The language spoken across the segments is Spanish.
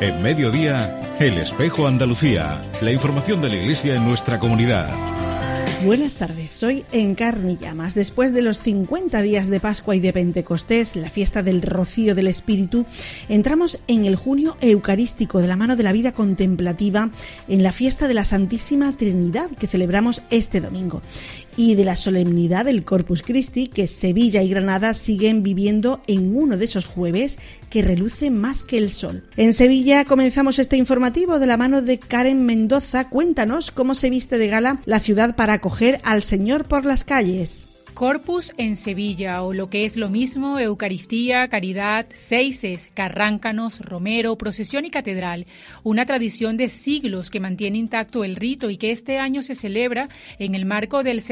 En Mediodía, El Espejo Andalucía. La información de la Iglesia en nuestra comunidad. Buenas tardes, soy Encarni Llamas. Después de los 50 días de Pascua y de Pentecostés, la fiesta del Rocío del Espíritu, entramos en el junio eucarístico de la mano de la vida contemplativa en la fiesta de la Santísima Trinidad que celebramos este domingo y de la solemnidad del Corpus Christi que Sevilla y Granada siguen viviendo en uno de esos jueves que reluce más que el sol. En Sevilla comenzamos este informativo de la mano de Karen Mendoza. Cuéntanos cómo se viste de gala la ciudad para acoger al Señor por las calles. Corpus en Sevilla, o lo que es lo mismo, Eucaristía, Caridad, Seises, Carráncanos, Romero, Procesión y Catedral. Una tradición de siglos que mantiene intacto el rito y que este año se celebra en el marco del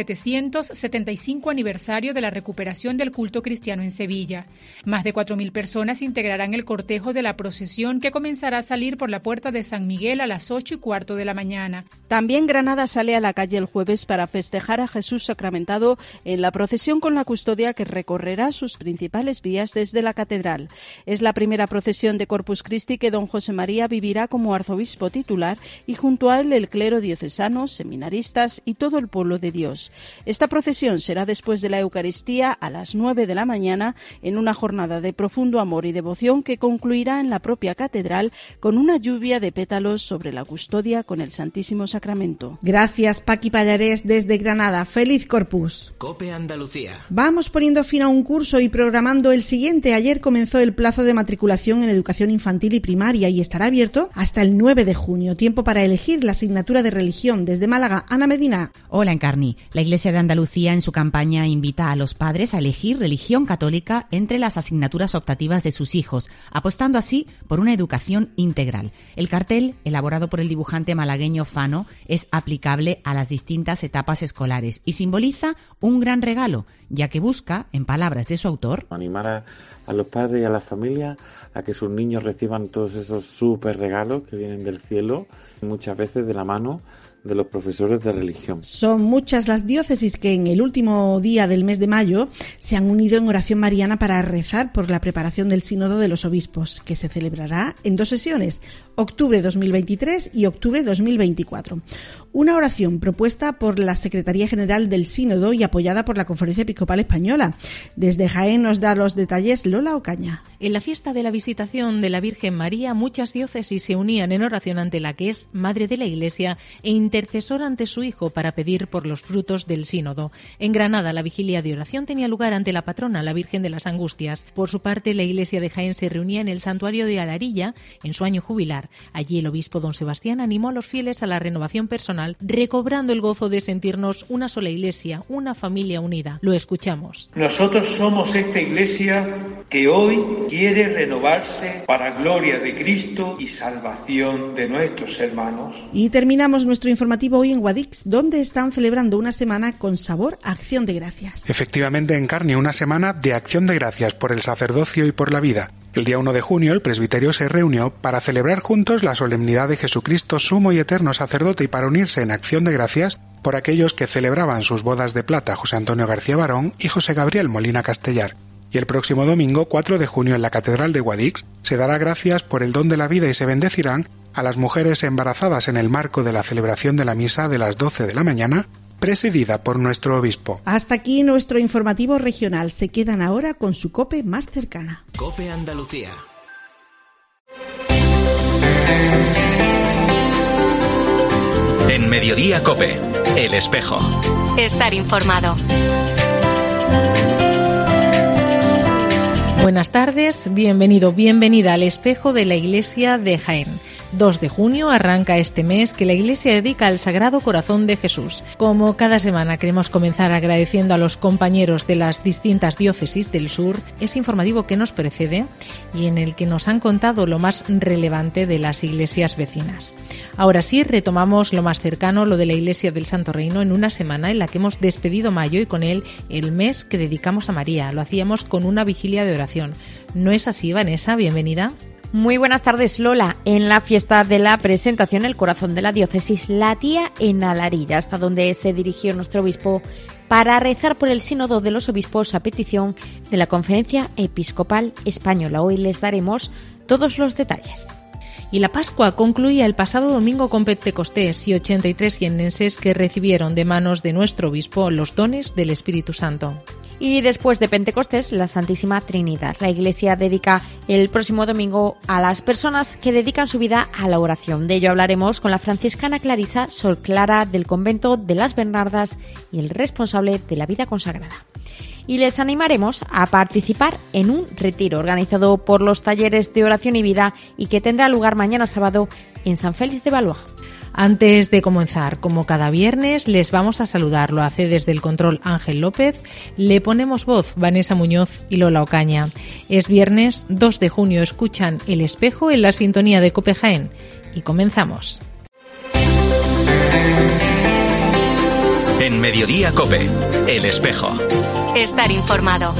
775 aniversario de la recuperación del culto cristiano en Sevilla. Más de 4.000 personas integrarán el cortejo de la procesión que comenzará a salir por la puerta de San Miguel a las 8:15 de la mañana. También Granada sale a la calle el jueves para festejar a Jesús sacramentado en la procesión con la custodia que recorrerá sus principales vías desde la catedral. Es la primera procesión de Corpus Christi que don José María vivirá como arzobispo titular y junto a él el clero diocesano, seminaristas y todo el pueblo de Dios. Esta procesión será después de la Eucaristía a las 9 de la mañana en una jornada de profundo amor y devoción que concluirá en la propia catedral con una lluvia de pétalos sobre la custodia con el Santísimo Sacramento. Gracias, Paqui Pallarés desde Granada. ¡Feliz Corpus! COPE Andalucía. Vamos poniendo fin a un curso y programando el siguiente. Ayer comenzó el plazo de matriculación en educación infantil y primaria y estará abierto hasta el 9 de junio. Tiempo para elegir la asignatura de religión. Desde Málaga, Ana Medina. Hola, Encarni. La Iglesia de Andalucía en su campaña invita a los padres a elegir religión católica entre las asignaturas optativas de sus hijos, apostando así por una educación integral. El cartel, elaborado por el dibujante malagueño Fano, es aplicable a las distintas etapas escolares y simboliza un gran regalo, ya que busca, en palabras de su autor, animar a los padres y a las familias a que sus niños reciban todos esos súper regalos que vienen del cielo, muchas veces de la mano de los profesores de religión. Son muchas las diócesis que en el último día del mes de mayo se han unido en oración mariana para rezar por la preparación del Sínodo de los Obispos, que se celebrará en 2 sesiones, octubre 2023 y octubre 2024. Una oración propuesta por la Secretaría General del Sínodo y apoyada por la Conferencia Episcopal Española. Desde Jaén nos da los detalles Lola Ocaña. En la fiesta de la Visitación de la Virgen María, muchas diócesis se unían en oración ante la que es Madre de la Iglesia e intercesora ante su Hijo para pedir por los frutos del Sínodo. En Granada, la vigilia de oración tenía lugar ante la patrona, la Virgen de las Angustias. Por su parte, la Iglesia de Jaén se reunía en el santuario de Alarilla en su año jubilar. Allí el obispo don Sebastián animó a los fieles a la renovación personal, recobrando el gozo de sentirnos una sola Iglesia, una familia unida. Lo escuchamos. Nosotros somos esta Iglesia que hoy quiere renovarse para gloria de Cristo y salvación de nuestros hermanos. Y terminamos nuestro informativo hoy en Guadix, donde están celebrando una semana con sabor a Acción de Gracias. Efectivamente, Encarni, una semana de Acción de Gracias por el sacerdocio y por la vida. El día 1 de junio el presbiterio se reunió para celebrar juntos la solemnidad de Jesucristo, sumo y eterno sacerdote, y para unirse en acción de gracias por aquellos que celebraban sus bodas de plata, José Antonio García Barón y José Gabriel Molina Castellar. Y el próximo domingo, 4 de junio, en la Catedral de Guadix, se dará gracias por el don de la vida y se bendecirán a las mujeres embarazadas en el marco de la celebración de la misa de las 12 de la mañana, presidida por nuestro obispo. Hasta aquí nuestro informativo regional. Se quedan ahora con su COPE más cercana. COPE Andalucía. En Mediodía COPE, El Espejo. Estar informado. Buenas tardes, bienvenido, bienvenida al Espejo de la Iglesia de Jaén. 2 de junio arranca este mes que la Iglesia dedica al Sagrado Corazón de Jesús. Como cada semana queremos comenzar agradeciendo a los compañeros de las distintas diócesis del sur ese informativo que nos precede y en el que nos han contado lo más relevante de las iglesias vecinas. Ahora sí, retomamos lo más cercano, lo de la Iglesia del Santo Reino, en una semana en la que hemos despedido mayo y con él el mes que dedicamos a María. Lo hacíamos con una vigilia de oración. ¿No es así, Vanessa? Bienvenida. Muy buenas tardes, Lola. En la fiesta de la presentación, el corazón de la diócesis latía en Alarilla, hasta donde se dirigió nuestro obispo para rezar por el sínodo de los obispos a petición de la Conferencia Episcopal Española. Hoy les daremos todos los detalles. Y la Pascua concluía el pasado domingo con Pentecostés y 83 jiennenses que recibieron de manos de nuestro obispo los dones del Espíritu Santo. Y después de Pentecostés, la Santísima Trinidad. La Iglesia dedica el próximo domingo a las personas que dedican su vida a la oración. De ello hablaremos con la franciscana clarisa Sor Clara del convento de las Bernardas y el responsable de la vida consagrada. Y les animaremos a participar en un retiro organizado por los talleres de oración y vida y que tendrá lugar mañana sábado en San Félix de Valois. Antes de comenzar, como cada viernes, les vamos a saludar. Lo hace desde el control Ángel López, le ponemos voz Vanessa Muñoz y Lola Ocaña. Es viernes 2 de junio, escuchan El Espejo en la sintonía de COPE Jaén y comenzamos. En Mediodía COPE, El Espejo. Estar informado.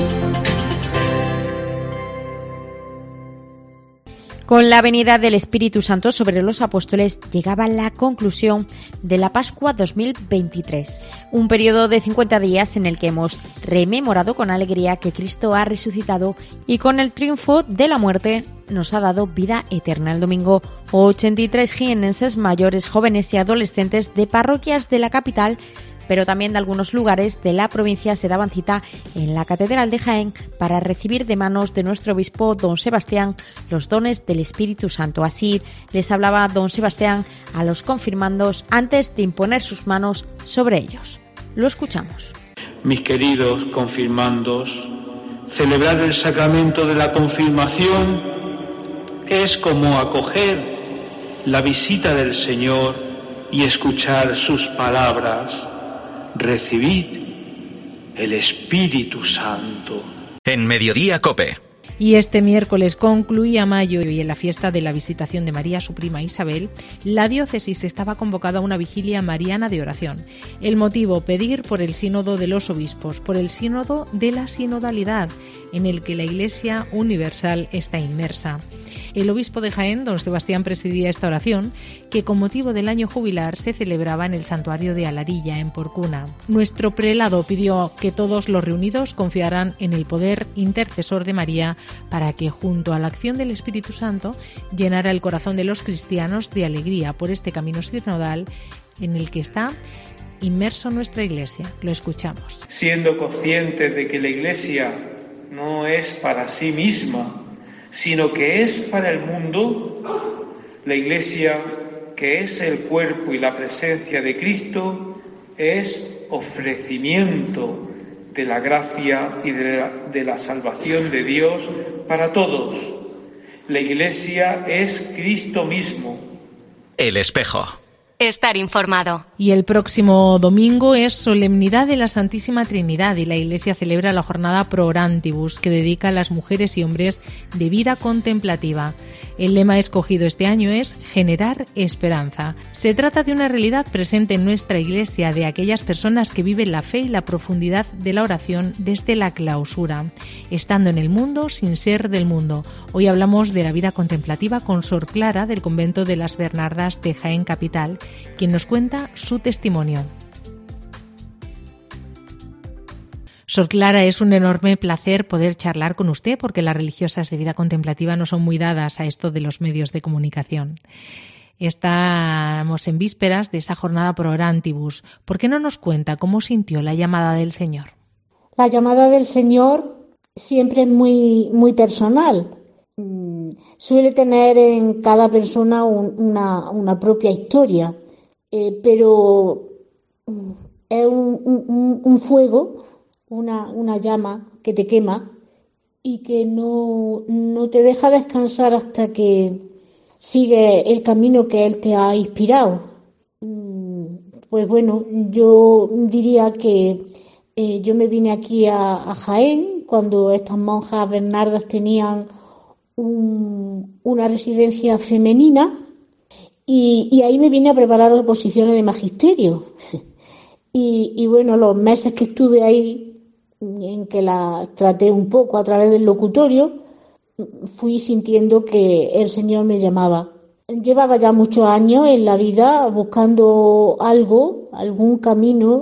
Con la venida del Espíritu Santo sobre los apóstoles llegaba la conclusión de la Pascua 2023, un periodo de 50 días en el que hemos rememorado con alegría que Cristo ha resucitado y con el triunfo de la muerte nos ha dado vida eterna. El domingo, 83 jiennenses mayores, jóvenes y adolescentes de parroquias de la capital, pero también de algunos lugares de la provincia, se daban cita en la Catedral de Jaén para recibir de manos de nuestro obispo don Sebastián los dones del Espíritu Santo. Así les hablaba don Sebastián a los confirmandos antes de imponer sus manos sobre ellos. Lo escuchamos. Mis queridos confirmandos, celebrar el sacramento de la confirmación es como acoger la visita del Señor y escuchar sus palabras. Recibid el Espíritu Santo. En Mediodía COPE. Y este miércoles concluía mayo y en la fiesta de la Visitación de María, su prima Isabel, la diócesis estaba convocada a una vigilia mariana de oración. El motivo, pedir por el sínodo de los obispos, por el sínodo de la sinodalidad, en el que la Iglesia universal está inmersa. El obispo de Jaén, don Sebastián, presidía esta oración, que con motivo del año jubilar se celebraba en el santuario de Alarilla, en Porcuna. Nuestro prelado pidió que todos los reunidos confiaran en el poder intercesor de María para que, junto a la acción del Espíritu Santo, llenara el corazón de los cristianos de alegría por este camino sinodal en el que está inmerso nuestra Iglesia. Lo escuchamos. Siendo conscientes de que la Iglesia no es para sí misma, sino que es para el mundo, la Iglesia, que es el cuerpo y la presencia de Cristo, es ofrecimiento de la gracia y de la salvación de Dios para todos. La Iglesia es Cristo mismo. El Espejo. Estar informado. Y el próximo domingo es Solemnidad de la Santísima Trinidad y la Iglesia celebra la jornada Pro Orantibus, que dedica a las mujeres y hombres de vida contemplativa. El lema escogido este año es Generar Esperanza. Se trata de una realidad presente en nuestra Iglesia, de aquellas personas que viven la fe y la profundidad de la oración desde la clausura, estando en el mundo sin ser del mundo. Hoy hablamos de la vida contemplativa con Sor Clara del convento de las Bernardas de Jaén Capital, quien nos cuenta su testimonio. Sor Clara, es un enorme placer poder charlar con usted porque las religiosas de vida contemplativa no son muy dadas a esto de los medios de comunicación. Estamos en vísperas de esa jornada Pro Orantibus. ¿Por qué no nos cuenta cómo sintió la llamada del Señor? La llamada del Señor siempre es muy personal. Suele tener en cada persona una propia historia, pero es un fuego, una llama que te quema y que no te deja descansar hasta que sigue el camino que Él te ha inspirado. Pues bueno, yo diría que yo me vine aquí a Jaén cuando estas monjas bernardas tenían una residencia femenina y ahí me vine a preparar las oposiciones de magisterio. Y bueno, los meses que estuve ahí, en que la traté un poco a través del locutorio, fui sintiendo que el Señor me llamaba. Llevaba ya muchos años en la vida buscando algún camino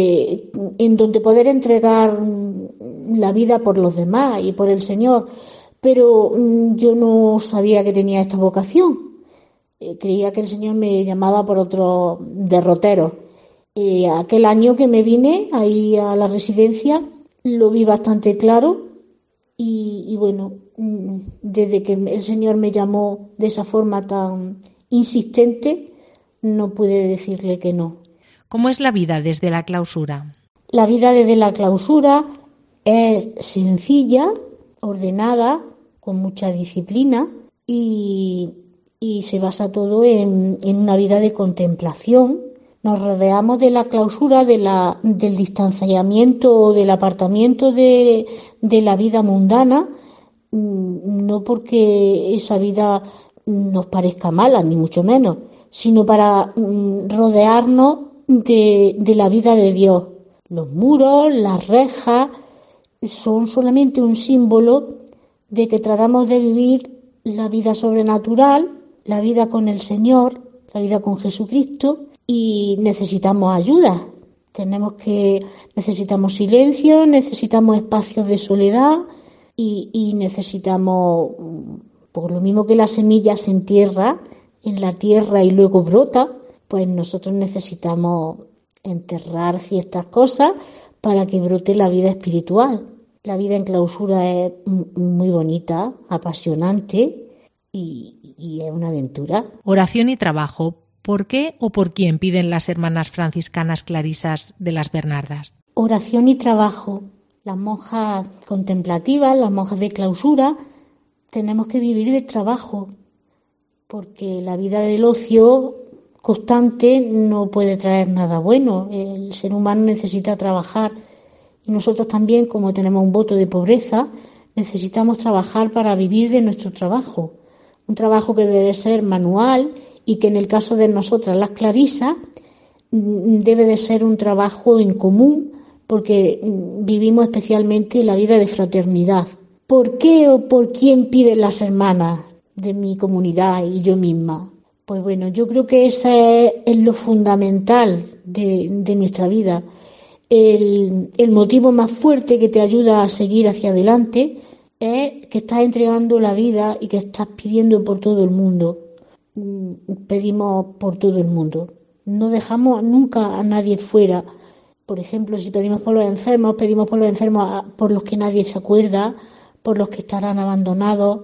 en donde poder entregar la vida por los demás y por el Señor. pero yo no sabía que tenía esta vocación. Creía que el Señor me llamaba por otros derroteros. Aquel año que me vine ahí a la residencia lo vi bastante claro y bueno, desde que el Señor me llamó de esa forma tan insistente, no pude decirle que no. ¿Cómo es la vida desde la clausura? La vida desde la clausura es sencilla, ordenada, con mucha disciplina y se basa todo en una vida de contemplación. Nos rodeamos de la clausura, del distanciamiento o del apartamiento de la vida mundana, no porque esa vida nos parezca mala, ni mucho menos, sino para rodearnos de la vida de Dios. Los muros, las rejas, son solamente un símbolo de que tratamos de vivir la vida sobrenatural, la vida con el Señor, la vida con Jesucristo, y necesitamos ayuda. Necesitamos silencio, necesitamos espacios de soledad y necesitamos, por lo mismo que la semilla se entierra en la tierra y luego brota, pues nosotros necesitamos enterrar ciertas cosas para que brote la vida espiritual. La vida en clausura es muy bonita, apasionante y es una aventura. Oración y trabajo. ¿Por qué o por quién piden las hermanas franciscanas clarisas de las Bernardas? Oración y trabajo. Las monjas contemplativas, las monjas de clausura, tenemos que vivir de trabajo, porque la vida del ocio constante no puede traer nada bueno. El ser humano necesita trabajar y nosotros también, como tenemos un voto de pobreza, necesitamos trabajar para vivir de nuestro trabajo. Un trabajo que debe ser manual y que en el caso de nosotras las clarisas debe de ser un trabajo en común porque vivimos especialmente la vida de fraternidad. ¿Por qué o por quién piden las hermanas de mi comunidad y yo misma? Pues bueno, yo creo que ese es lo fundamental de nuestra vida. El motivo más fuerte que te ayuda a seguir hacia adelante es que estás entregando la vida y que estás pidiendo por todo el mundo. Pedimos por todo el mundo. No dejamos nunca a nadie fuera. Por ejemplo, si pedimos por los enfermos por los que nadie se acuerda, por los que estarán abandonados,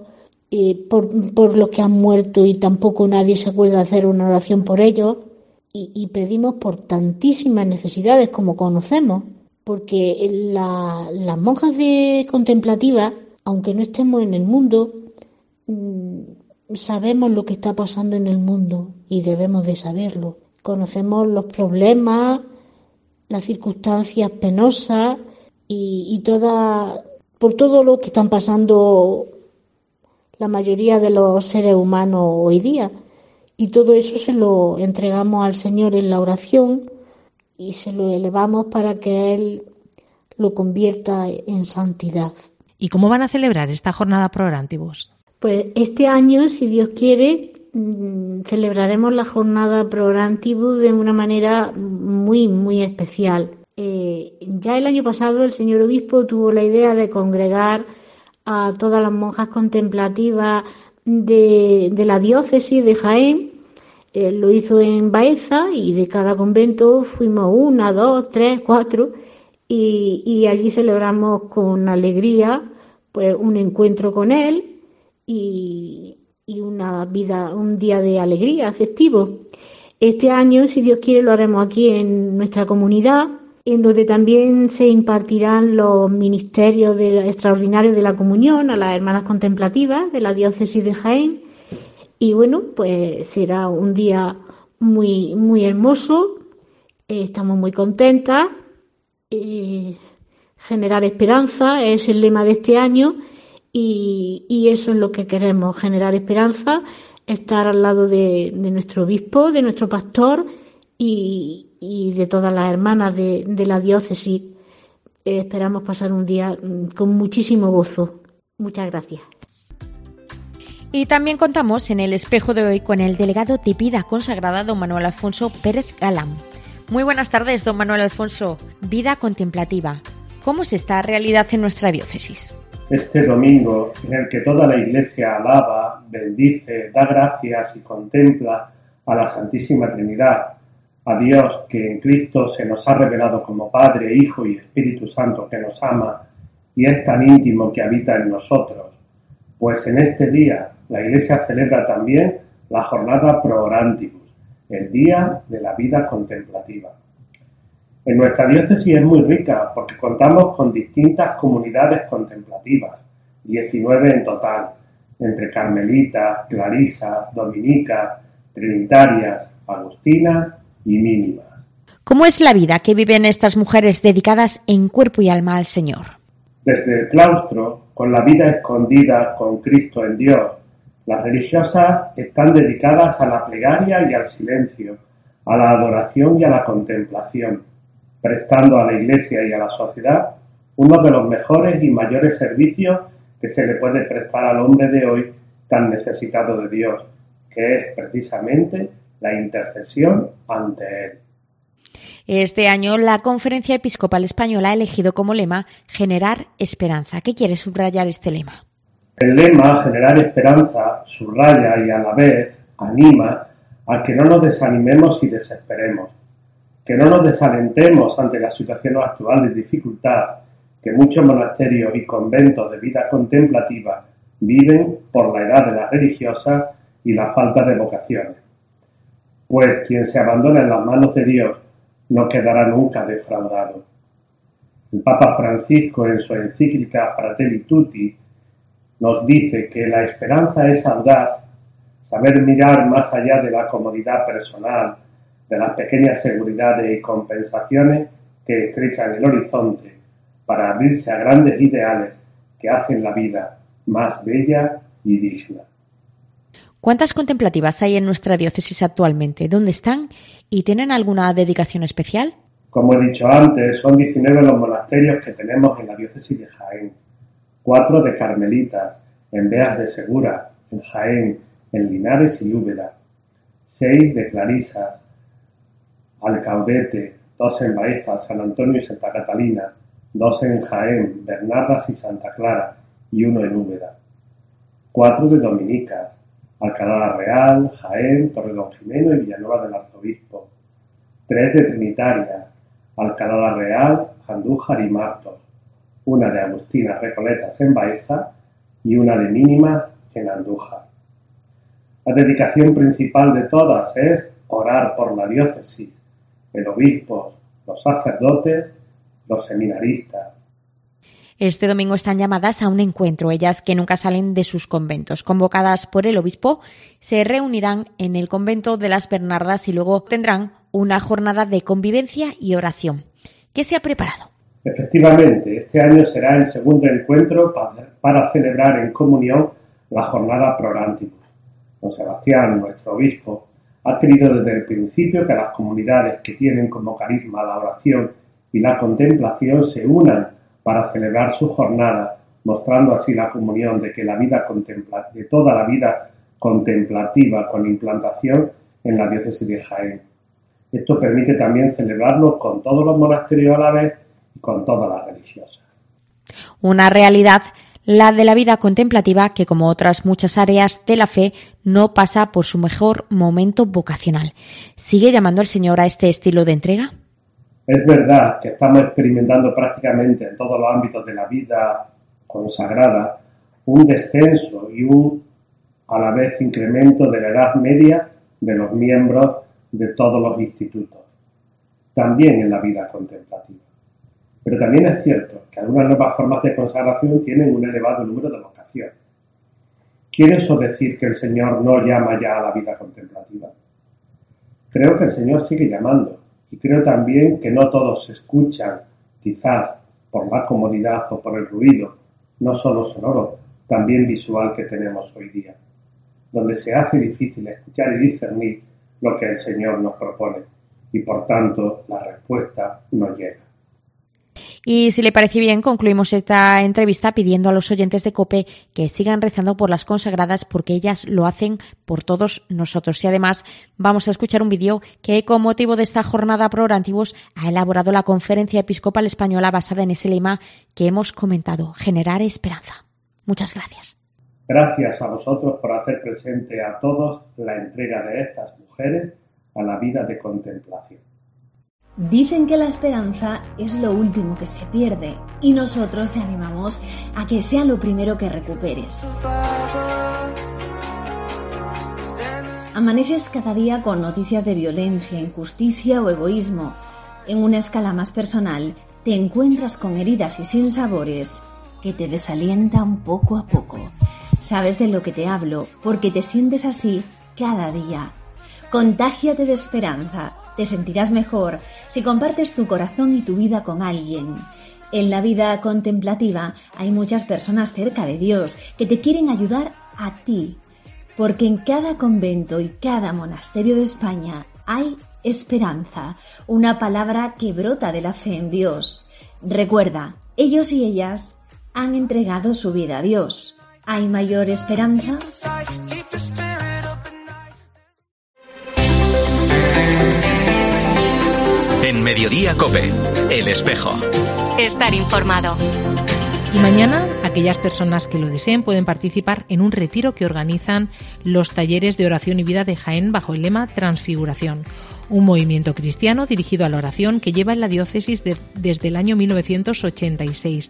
por los que han muerto y tampoco nadie se acuerda de hacer una oración por ellos. Y pedimos por tantísimas necesidades como conocemos, porque las monjas contemplativas, aunque no estemos en el mundo, sabemos lo que está pasando en el mundo y debemos de saberlo. Conocemos los problemas, las circunstancias penosas y por todo lo que están pasando la mayoría de los seres humanos hoy día. Y todo eso se lo entregamos al Señor en la oración y se lo elevamos para que Él lo convierta en santidad. ¿Y cómo van a celebrar esta jornada Pro Orantibus? Pues este año, si Dios quiere, celebraremos la jornada Pro Orantibus de una manera muy, muy especial. Ya el año pasado el señor obispo tuvo la idea de congregar a todas las monjas contemplativas de la diócesis de Jaén. Lo hizo en Baeza y de cada convento fuimos 1, 2, 3, 4 y allí celebramos con alegría pues un encuentro con él y un día de alegría festivo. Este año, si Dios quiere, lo haremos aquí en nuestra comunidad, en donde también se impartirán los ministerios extraordinarios de la comunión a las hermanas contemplativas de la diócesis de Jaén. Y bueno, pues será un día muy, muy hermoso. Estamos muy contentas. Generar esperanza es el lema de este año y eso es lo que queremos, generar esperanza, estar al lado de nuestro obispo, de nuestro pastor y de todas las hermanas de la diócesis. Esperamos pasar un día con muchísimo gozo. Muchas gracias. Y también contamos en el espejo de hoy con el delegado de Vida Consagrada, don Manuel Alfonso Pérez Galán. Muy buenas tardes, don Manuel Alfonso. Vida contemplativa. ¿Cómo es esta realidad en nuestra diócesis? Este domingo en el que toda la Iglesia alaba, bendice, da gracias y contempla a la Santísima Trinidad, a Dios que en Cristo se nos ha revelado como Padre, Hijo y Espíritu Santo que nos ama y es tan íntimo que habita en nosotros. Pues en este día la Iglesia celebra también la jornada Pro Orantibus, el día de la vida contemplativa. En nuestra diócesis es muy rica porque contamos con distintas comunidades contemplativas, 19 en total, entre carmelitas, clarisas, dominicas, trinitarias, agustinas y mínimas. ¿Cómo es la vida que viven estas mujeres dedicadas en cuerpo y alma al Señor? Desde el claustro, con la vida escondida con Cristo en Dios, las religiosas están dedicadas a la plegaria y al silencio, a la adoración y a la contemplación, prestando a la Iglesia y a la sociedad uno de los mejores y mayores servicios que se le puede prestar al hombre de hoy tan necesitado de Dios, que es precisamente la intercesión ante Él. Este año la Conferencia Episcopal Española ha elegido como lema Generar Esperanza. ¿Qué quiere subrayar este lema? El lema Generar Esperanza subraya y a la vez anima a que no nos desanimemos y desesperemos, que no nos desalentemos ante la situación actual de dificultad que muchos monasterios y conventos de vida contemplativa viven por la edad de las religiosas y la falta de vocaciones. Pues quien se abandona en las manos de Dios no quedará nunca defraudado. El Papa Francisco, en su encíclica Fratelli Tutti, nos dice que la esperanza es audaz, saber mirar más allá de la comodidad personal, de las pequeñas seguridades y compensaciones que estrechan el horizonte para abrirse a grandes ideales que hacen la vida más bella y digna. ¿Cuántas contemplativas hay en nuestra diócesis actualmente? ¿Dónde están? ¿Y tienen alguna dedicación especial? Como he dicho antes, son 19 los monasterios que tenemos en la diócesis de Jaén. 4 de carmelitas, en Beas de Segura, en Jaén, en Linares y Úbeda. 6 de clarisas, Alcaudete, 2 en Baeza, San Antonio y Santa Catalina, 2 en Jaén, Bernardas y Santa Clara, y 1 en Úbeda. 4 de dominicas, Alcalá la Real, Jaén, Torredonjimeno y Villanueva del Arzobispo. 3 de trinitarias, Alcalá la Real, Andújar y Martos. 1 de agustinas Recoletas en Baeza y 1 de mínimas en Andújar. La dedicación principal de todas es orar por la diócesis, el obispo, los sacerdotes, los seminaristas. Este domingo están llamadas a un encuentro. Ellas, que nunca salen de sus conventos, convocadas por el obispo, se reunirán en el convento de las Bernardas y luego tendrán una jornada de convivencia y oración. ¿Qué se ha preparado? Efectivamente, este año será el segundo encuentro para celebrar en comunión la jornada Pro Orantibus. Don Sebastián, nuestro obispo, ha querido desde el principio que las comunidades que tienen como carisma la oración y la contemplación se unan para celebrar su jornada, mostrando así la comunión de que la vida de toda la vida contemplativa con implantación en la diócesis de Jaén. Esto permite también celebrarlo con todos los monasterios a la vez y con todas las religiosas. Una realidad, la de la vida contemplativa, que como otras muchas áreas de la fe, no pasa por su mejor momento vocacional. ¿Sigue llamando el Señor a este estilo de entrega? Es verdad que estamos experimentando prácticamente en todos los ámbitos de la vida consagrada un descenso y un, a la vez, incremento de la edad media de los miembros de todos los institutos, también en la vida contemplativa. Pero también es cierto que algunas nuevas formas de consagración tienen un elevado número de vocaciones. ¿Quiere eso decir que el Señor no llama ya a la vida contemplativa? Creo que el Señor sigue llamando. Y creo también que no todos se escuchan, quizás por la comodidad o por el ruido, no solo sonoro, también visual que tenemos hoy día, donde se hace difícil escuchar y discernir lo que el Señor nos propone y por tanto la respuesta no llega. Y si le parece bien, concluimos esta entrevista pidiendo a los oyentes de COPE que sigan rezando por las consagradas porque ellas lo hacen por todos nosotros. Y además vamos a escuchar un vídeo que con motivo de esta jornada pro Orantibus ha elaborado la Conferencia Episcopal Española basada en ese lema que hemos comentado, generar esperanza. Muchas gracias. Gracias a vosotros por hacer presente a todos la entrega de estas mujeres a la vida de contemplación. Dicen que la esperanza es lo último que se pierde y nosotros te animamos a que sea lo primero que recuperes. Amaneces cada día con noticias de violencia, injusticia o egoísmo. En una escala más personal, te encuentras con heridas y sinsabores que te desalientan poco a poco. Sabes de lo que te hablo porque te sientes así cada día. Contágiate de esperanza. Te sentirás mejor si compartes tu corazón y tu vida con alguien. En la vida contemplativa hay muchas personas cerca de Dios que te quieren ayudar a ti, porque en cada convento y cada monasterio de España hay esperanza, una palabra que brota de la fe en Dios. Recuerda, ellos y ellas han entregado su vida a Dios. ¿Hay mayor esperanza? En Mediodía COPE, El Espejo. Estar informado. Y mañana, aquellas personas que lo deseen pueden participar en un retiro que organizan los talleres de oración y vida de Jaén bajo el lema Transfiguración. Un movimiento cristiano dirigido a la oración que lleva en la diócesis desde el año 1986.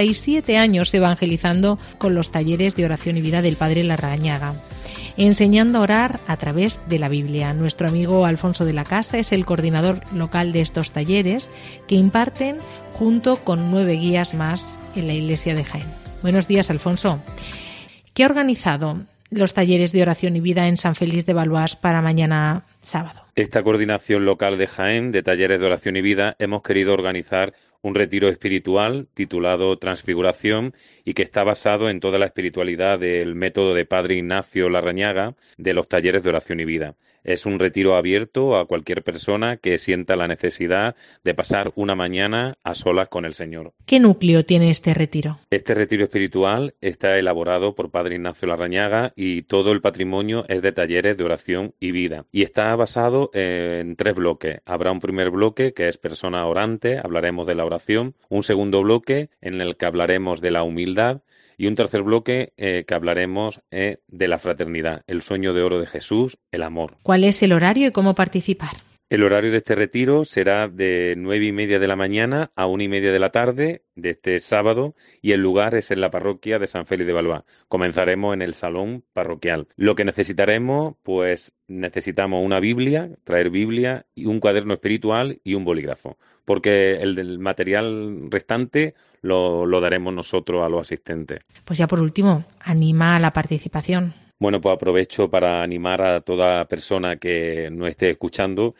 37 años evangelizando con los talleres de oración y vida del Padre Larrañaga, enseñando a orar a través de la Biblia. Nuestro amigo Alfonso de la Casa es el coordinador local de estos talleres que imparten junto con 9 guías más en la iglesia de Jaén. Buenos días, Alfonso. ¿Qué ha organizado los talleres de oración y vida en San Félix de Valois para mañana sábado? Esta coordinación local de Jaén de talleres de oración y vida hemos querido organizar un retiro espiritual titulado Transfiguración y que está basado en toda la espiritualidad del método de Padre Ignacio Larrañaga de los talleres de oración y vida. Es un retiro abierto a cualquier persona que sienta la necesidad de pasar una mañana a solas con el Señor. ¿Qué núcleo tiene este retiro? Este retiro espiritual está elaborado por Padre Ignacio Larrañaga y todo el patrimonio es de talleres de oración y vida. Y está basado en 3 bloques. Habrá un primer bloque que es persona orante, hablaremos de la oración. Un segundo bloque en el que hablaremos de la humildad. Y un tercer bloque que hablaremos de la fraternidad, el sueño de oro de Jesús, el amor. ¿Cuál es el horario y cómo participar? El horario de este retiro será de 9:30 de la mañana a 1:30 de la tarde de este sábado y el lugar es en la parroquia de San Félix de Valois. Comenzaremos en el salón parroquial. Lo que necesitaremos, pues necesitamos una Biblia, traer Biblia y un cuaderno espiritual y un bolígrafo, porque el del material restante lo daremos nosotros a los asistentes. Pues ya por último, anima a la participación. Bueno, pues aprovecho para animar a toda persona que nos esté escuchando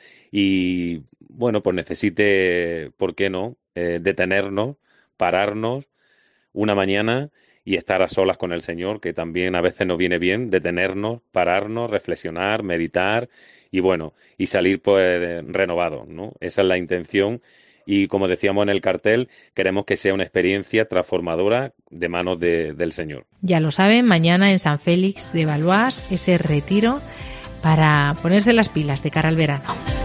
y, bueno, pues necesite, ¿por qué no?, detenernos, pararnos una mañana y estar a solas con el Señor, que también a veces nos viene bien detenernos, pararnos, reflexionar, meditar y, bueno, y salir pues renovados, ¿no? Esa es la intención. Y como decíamos en el cartel, queremos que sea una experiencia transformadora de manos del Señor. Ya lo saben, mañana en San Félix de Valois, ese retiro para ponerse las pilas de cara al verano.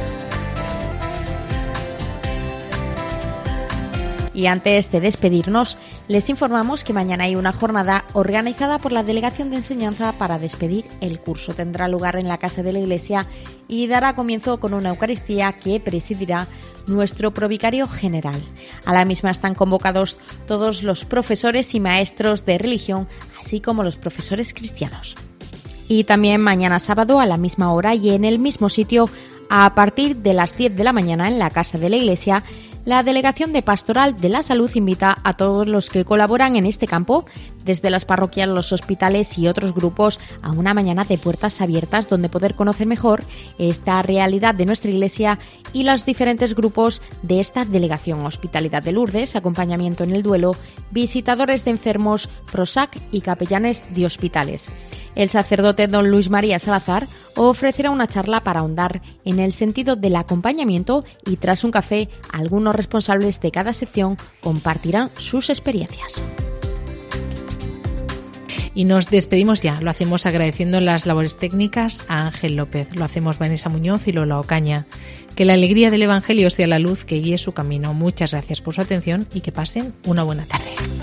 Y antes de despedirnos, les informamos que mañana hay una jornada organizada por la Delegación de Enseñanza para despedir el curso. Tendrá lugar en la Casa de la Iglesia y dará comienzo con una Eucaristía que presidirá nuestro provicario general. A la misma están convocados todos los profesores y maestros de religión, así como los profesores cristianos. Y también mañana sábado a la misma hora y en el mismo sitio, a partir de las 10 de la mañana en la Casa de la Iglesia, la Delegación de Pastoral de la Salud invita a todos los que colaboran en este campo, desde las parroquias, los hospitales y otros grupos, a una mañana de puertas abiertas donde poder conocer mejor esta realidad de nuestra Iglesia y los diferentes grupos de esta delegación: Hospitalidad de Lourdes, acompañamiento en el duelo, visitadores de enfermos, Prosac y capellanes de hospitales. El sacerdote don Luis María Salazar ofrecerá una charla para ahondar en el sentido del acompañamiento y tras un café, algunos responsables de cada sección compartirán sus experiencias. Y nos despedimos ya, lo hacemos agradeciendo las labores técnicas a Ángel López, lo hacemos Vanessa Muñoz y Lola Ocaña. Que la alegría del Evangelio sea la luz que guíe su camino. Muchas gracias por su atención y que pasen una buena tarde.